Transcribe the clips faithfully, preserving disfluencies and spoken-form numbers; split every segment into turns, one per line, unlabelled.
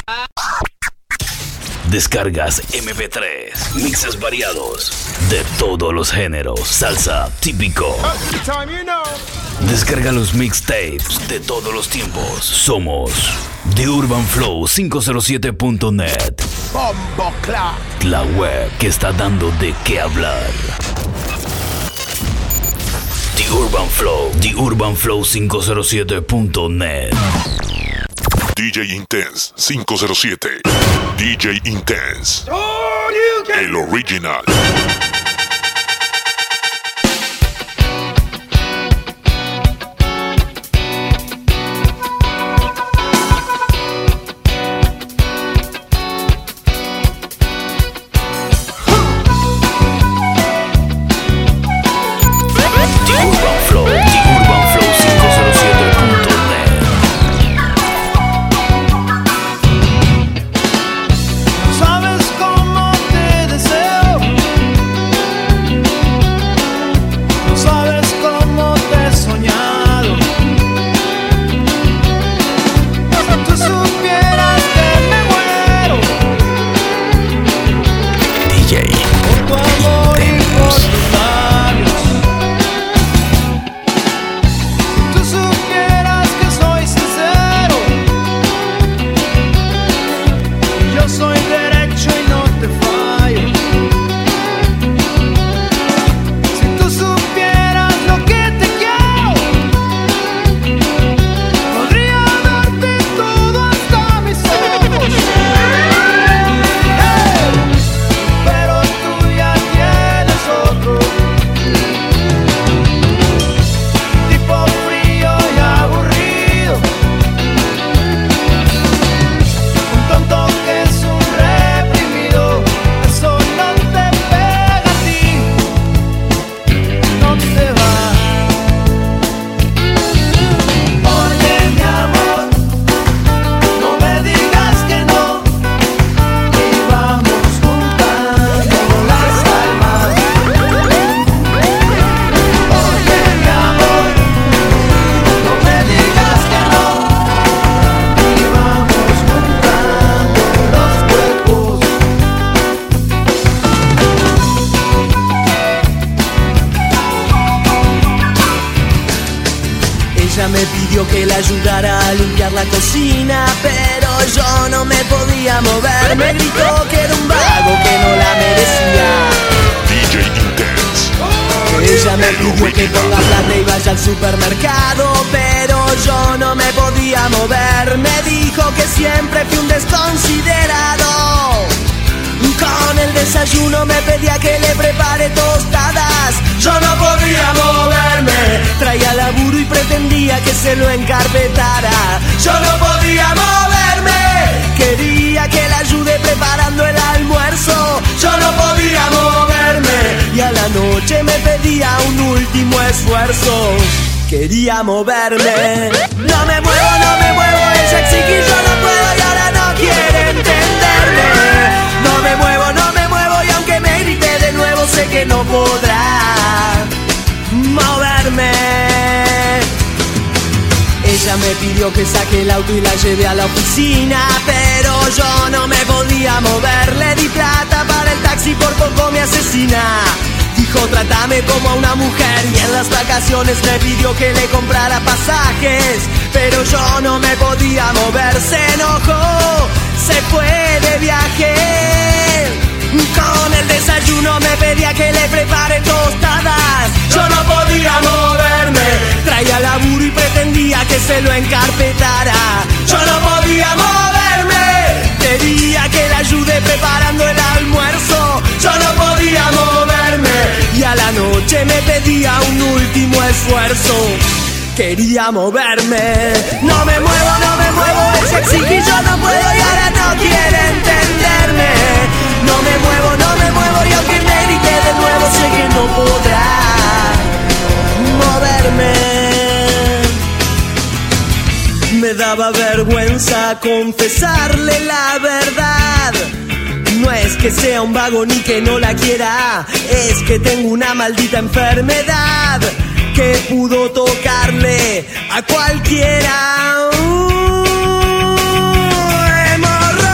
Descargas eme pe tres, mixes variados de todos los géneros, salsa típico. Descarga los mixtapes de todos los tiempos. Somos The Urban Flow quinientos siete punto net, la web que está dando de qué hablar. The Urban Flow, The Urban Flow quinientos siete punto net.
D J Intense quinientos siete. D J Intense. El original.
Me pidió que la ayudara a limpiar la cocina, pero yo no me podía mover. Me gritó que era un vago, que no la merecía.
D J Intense.
Ella me pidió que ponga plata y vaya al supermercado, pero yo no me podía mover. Me dijo que siempre fui un desconsiderado. Con el desayuno me pedía que le prepare tostadas. Yo no podía moverme. Traía laburo y pretendía que se lo encarpetara. Yo no podía moverme. Quería que la ayude preparando el almuerzo. Yo no podía moverme. Y a la noche me pedía un último esfuerzo. Quería moverme. No me muevo, no me muevo. Ella exige que yo no puedo y ahora no quiere entenderme. No me muevo, no me muevo y aunque me grite de nuevo sé que no podrá moverme. Ella me pidió que saque el auto y la lleve a la oficina, pero yo no me podía mover. Le di plata para el taxi, por poco me asesina. Dijo trátame como a una mujer y en las vacaciones me pidió que le comprara pasajes, pero yo no me podía mover. Se enojó, se fue de viaje. Con el desayuno me pedía que le prepare tostadas. Yo no podía moverme. Traía laburo y pretendía que se lo encarpetara. Yo no podía moverme. Quería que la ayude preparando el almuerzo. Yo no podía moverme. Y a la noche me pedía un último esfuerzo. Quería moverme. No me muevo, no me muevo. Ella exige y yo no puedo y ahora no quiere entenderme. No me muevo, no me muevo y aunque me grite de nuevo sé que no podrá moverme. Me daba vergüenza confesarle la verdad. No es que sea un vago ni que no la quiera, es que tengo una maldita enfermedad que pudo tocarle a cualquiera. Uh, hemorroides.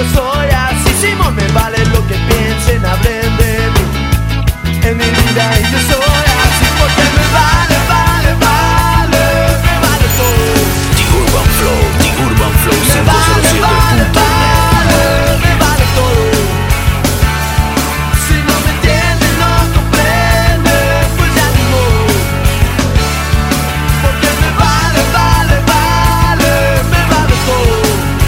yo soy así. Simón, me vale lo que piensen, hablen de mí. En mi vida y yo soy así, porque me vale, vale, vale, me vale todo.
The Urban Flow, The Urban Flow cinco cero siete punto net.
Vale, me vale todo. Si no me entienden, no comprenden, pues ya ni modo. Porque me vale, vale, vale, me vale todo.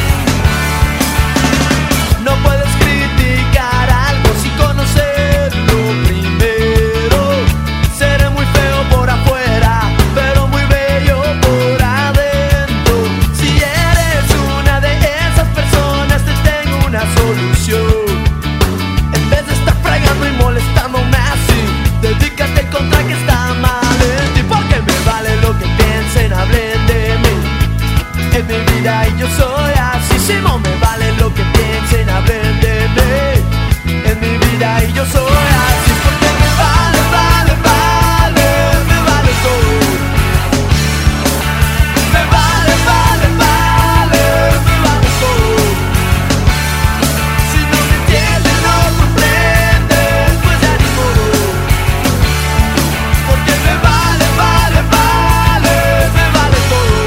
No puedes criticar algo sin conocerlo primero. Seré muy feo por afuera, pero muy bello por adentro. Si eres una de esas personas, te tengo una solución. En vez de estar fregando y molestándome así, dedícate a encontrar que está mal en ti. Porque me vale lo que piensen, hablen de mí. En mi vida y yo soy así. Simón, me vale lo que piensen, hablen de mí. En mi vida y yo soy así. Porque me vale, vale, vale, me vale todo. Me vale, vale, vale, me vale todo. Si no me entienden, no comprenden, pues ya ni modo. Porque me vale, vale, vale, me vale todo.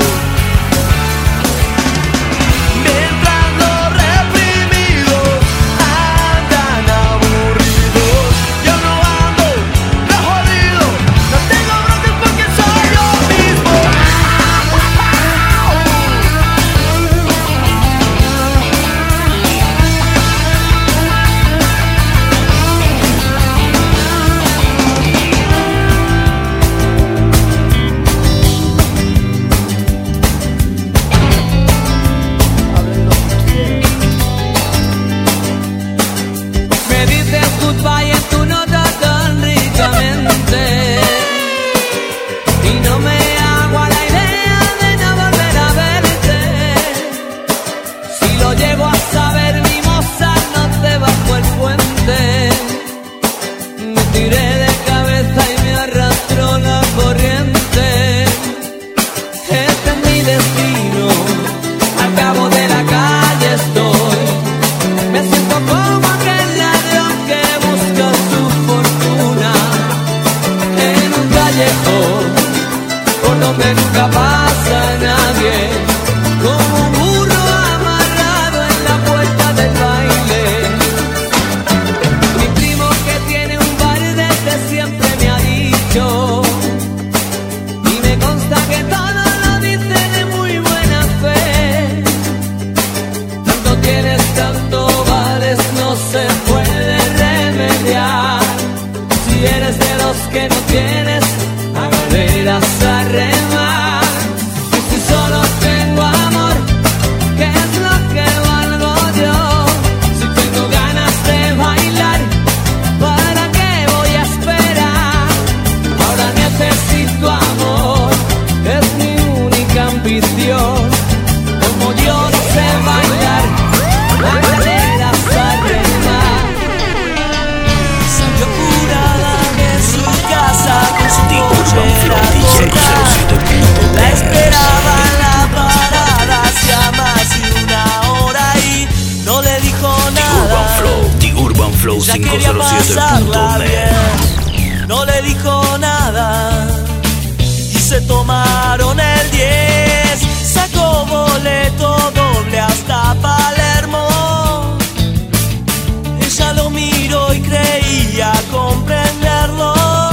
Mientras los reprimidos andan aburridos, yo no ando de jodido. No tengo broncas porque soy yo mismo. Me dices goodbye en tu nota tan ricamente, y no me hago a la idea de no volver a verte. Si lo llego a saber, mi moza, no te bajo el puente. Me tiré de cabeza y me arrastró la corriente. Este es mi destino, al cabo de la calle estoy. Me siento como aquel ladrón que busca su fortuna en un callejón por donde nunca pasa nadie, como un burro amarrado en la puerta del baile. Mi primo, que tiene un bar desde siempre, me ha dicho, y me consta que todo lo dice de muy buena fe: tanto tienes, tanto vales, no se puede remediar. Si eres de los que no tienes, a galeras a remar. Y si solo tengo amor, ¿qué es lo que valgo yo? Si tengo ganas de bailar, ¿para qué voy a esperar? Ahora necesito amor, es mi única ambición. Como yo no sé bailar, a galeras a remar. Salió apurada de su casa con su
The Urban Flow
pollera
cinco cero
corta.
siete punto
La
net.
esperaba en la parada hacía más de una hora y no le dijo
The Urban
nada.
Flow, The Urban Flow
Ya
cinco
quería
cero siete punto
pasarla
net.
bien, no le dijo nada y se tomaron el diez. Sacó boleto doble hasta Palermo. Ella lo miró y creía comprenderlo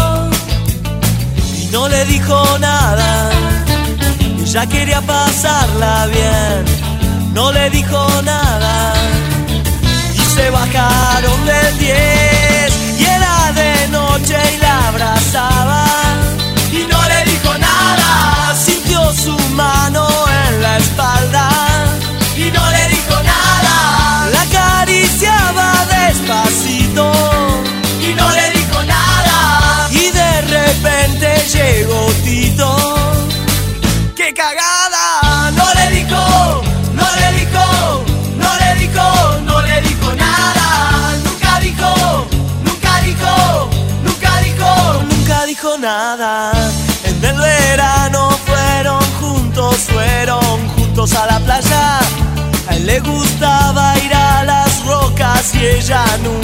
y no le dijo nada. Ella quería pasarla bien, no le dijo nada y se bajaron del diez. Y era de noche y la abrazaba y no le dijo nada. Sintió su mano en la espalda y no le dijo nada. La acariciaba despacito y no le dijo nada. Y de repente llegó Tito. ¡Qué cagada! No le dijo, no le dijo, no le dijo, no le dijo nada. Nunca dijo, nunca dijo, nunca dijo, nunca dijo nada. En el verano fueron juntos, fueron juntos a la playa. A él le gustaba ir a la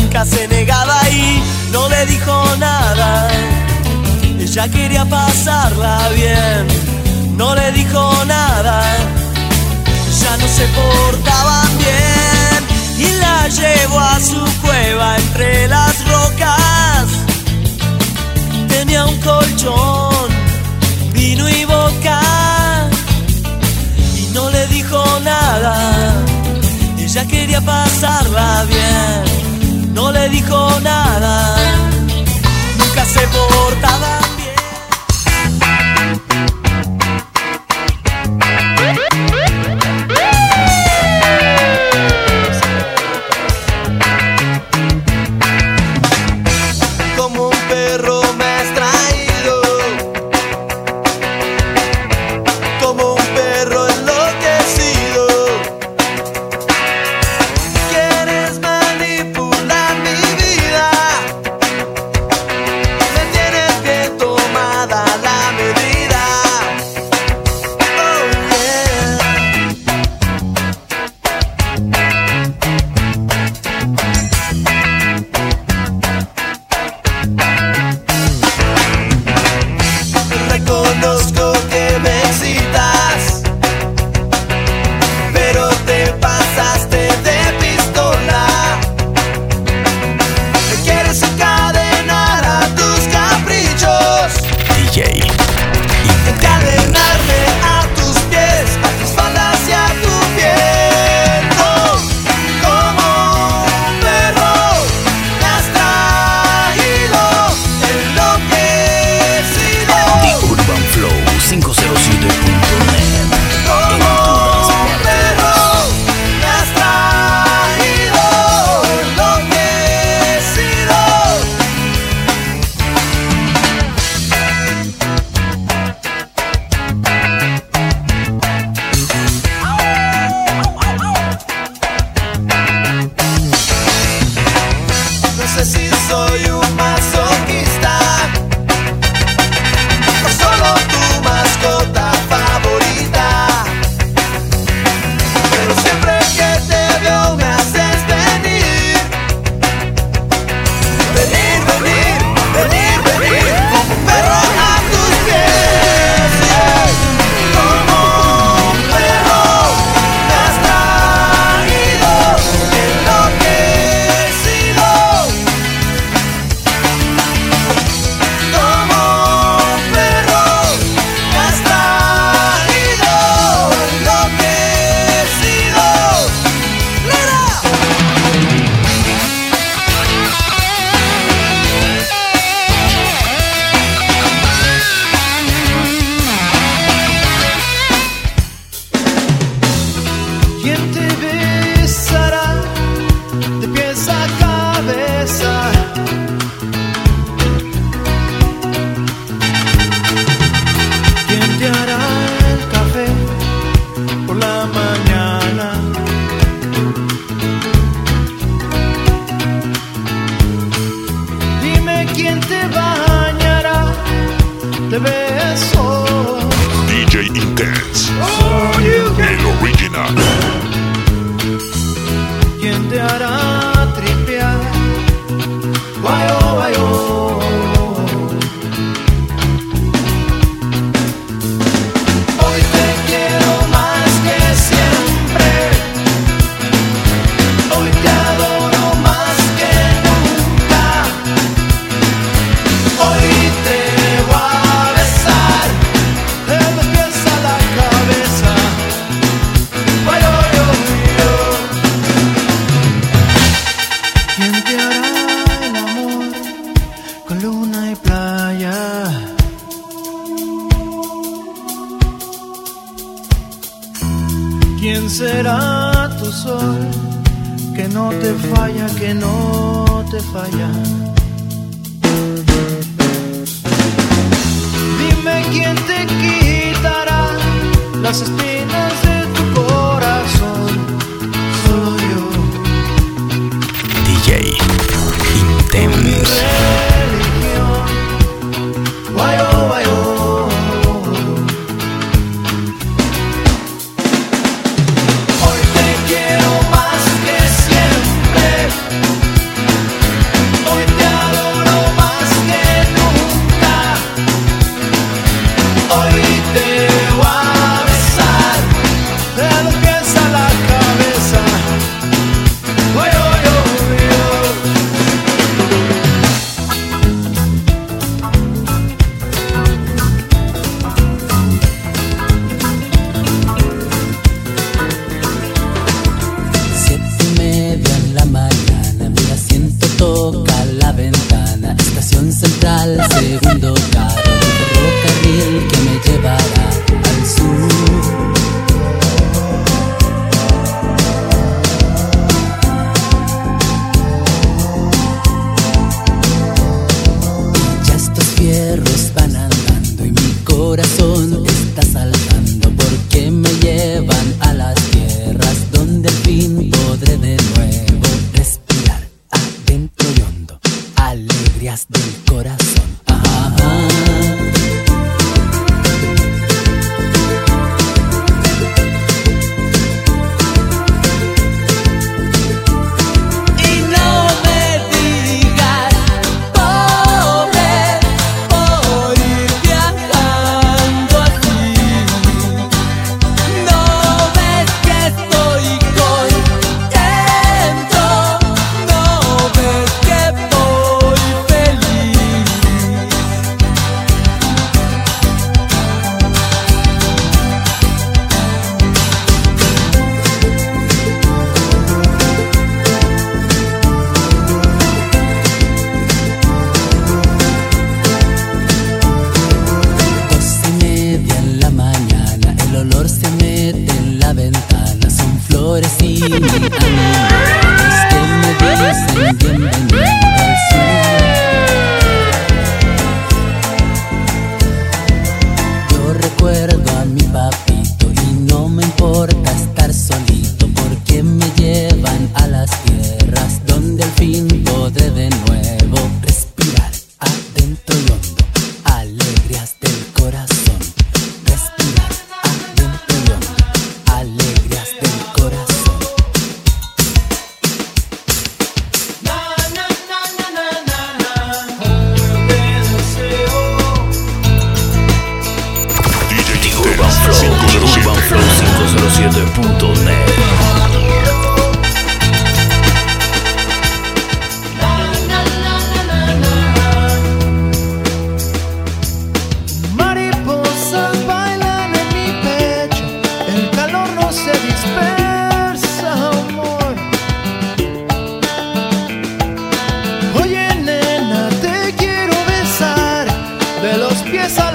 nunca se negaba y no le dijo nada. Ella quería pasarla bien, no le dijo nada. Ya no se portaban bien y la llevó a su cueva entre las rocas. Tenía un colchón, vino y vodka y no le dijo nada. Ella quería pasarla bien, no le dijo nada. Nunca se portaban bien.
Como un perro me has traído, como un perro enloquecido. Quieres manipular mi vida, me tienes bien tomada la medida. Oh yeah. Reconozco que me excitas, pero te pasaste de pistola. Me quieres encadenar a tus caprichos,
D J
encadenarme a tus pies, a tus faldas y a tu piel. Oh, como un perro me has traído enloquecido.
The Urban Flow quinientos siete punto net.
Como un perro me has traído enloquecido. No sé si soy un masoquista o solo tu mascota favorita, pero siempre que te veo me haces venir, venir, venir, venir, venir, como un perro a tus pies. Yeah. Como un perro me has traído enloquecido. Como un perro me has traído enloquecido. Mira. ¿Quién te besará de pies a cabeza? ¿Quién te hará el café por la mañana? Dime quién te bañará de besos.
D J Intense,
Oh, you can.
el original.
¿Quién te hará tripear? Guay, oh, guay, oh. Hoy te quiero más que siempre. Hoy te adoro más que nunca. Hoy te voy a besar de los pies a la cabeza. Guay, oh, yo, yo. ¿Quién te hará el amor con luna y playa? ¿Quién será tu sol que no te falla, que no te falla? Dime quién te quitará las espinas de tu corazón. Solo yo.
D J Intense.
Religión. Guay, oh, guay, oh. Hoy te quiero más que siempre.
central, segundo carro del ferrocarril que me llevará al sur. Y ya estos fierros van andando y mi corazón está saltando porque me llevan a las tierras donde al fin podré de nuevo respirar adentro y hondo, alegrías del corazón. Ah, ah.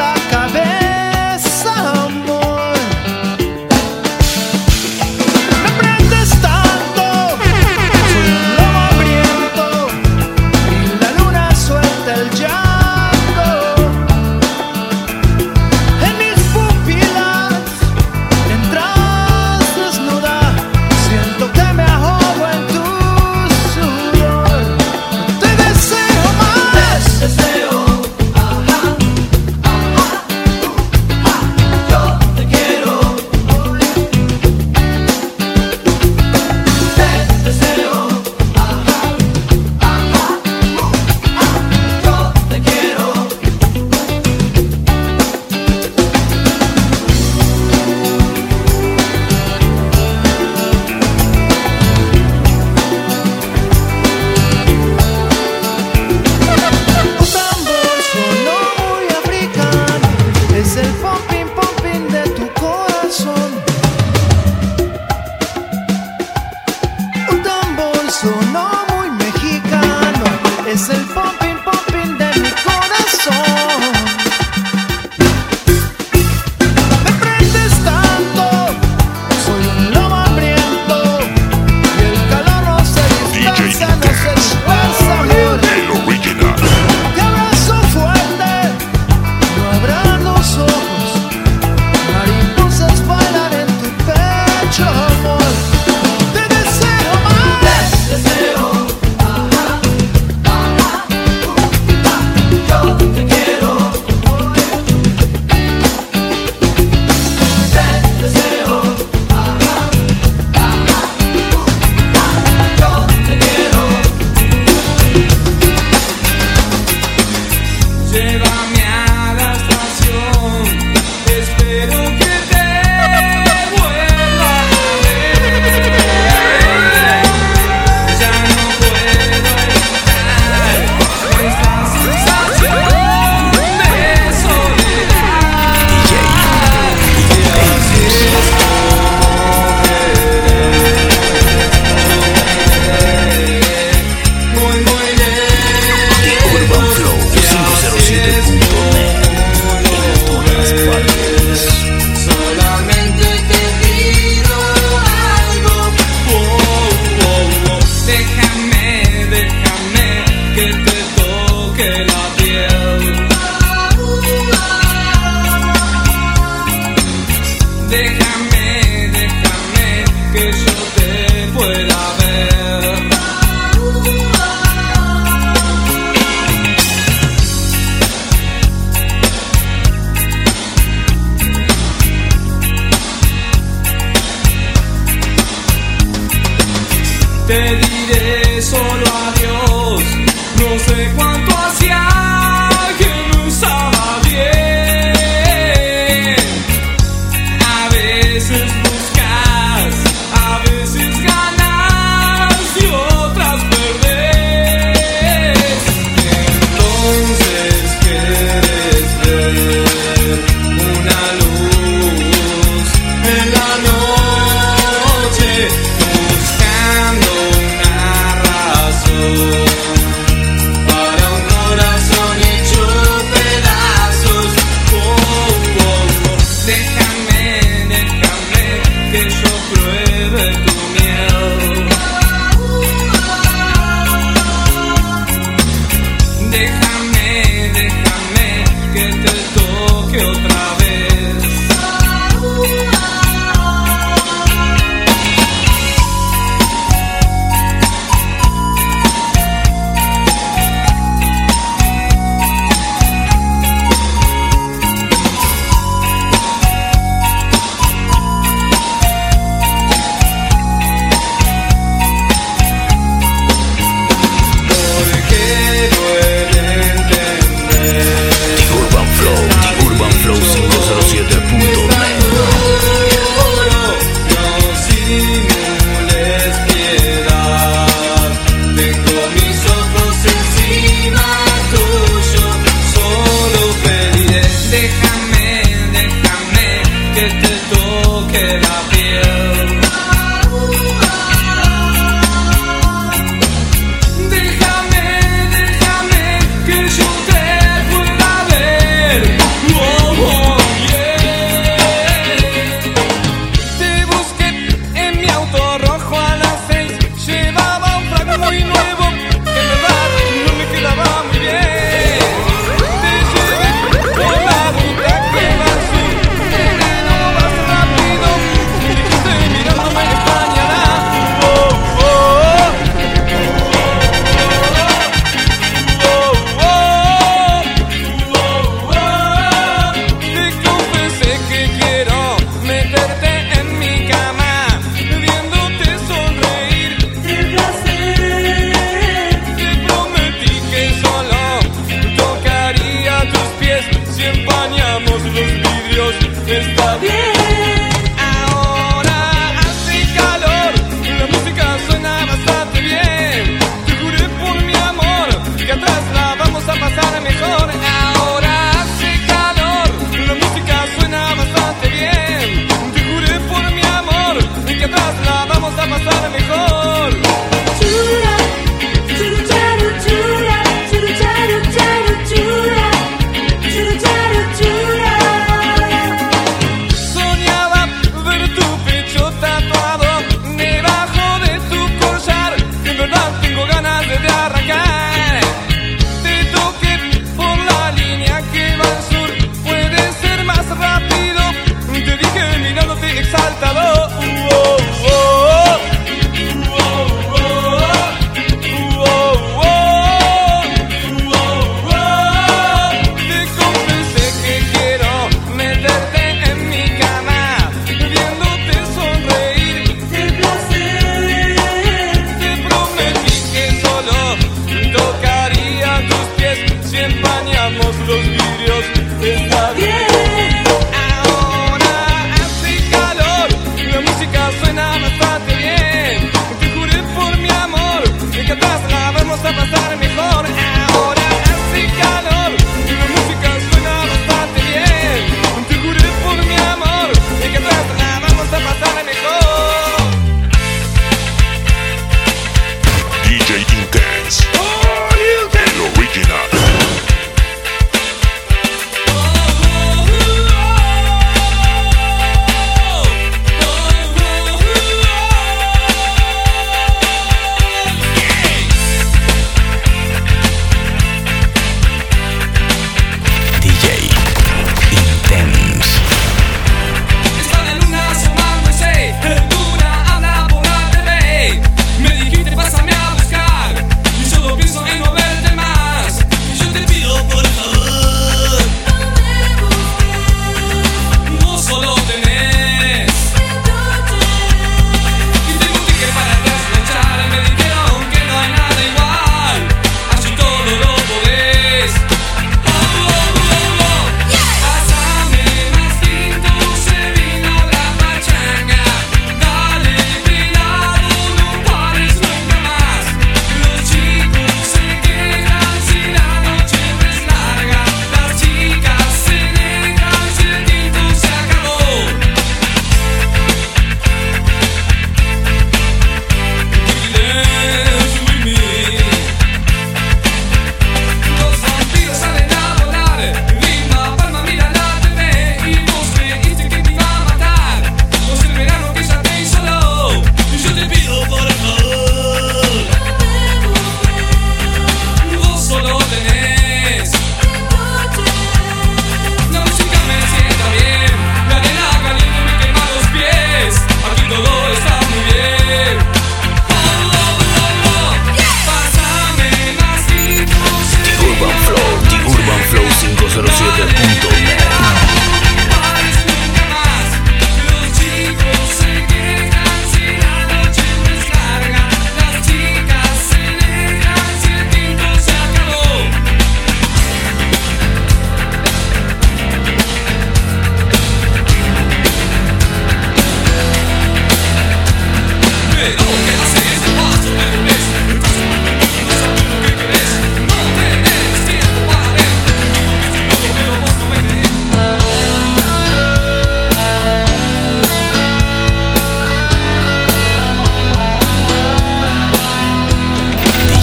Me
para un corazón hecho pedazos. Oh, oh, oh. Déjame, déjame que yo pruebe tu miel. Déjame, déjame que te toque otra vez.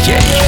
J.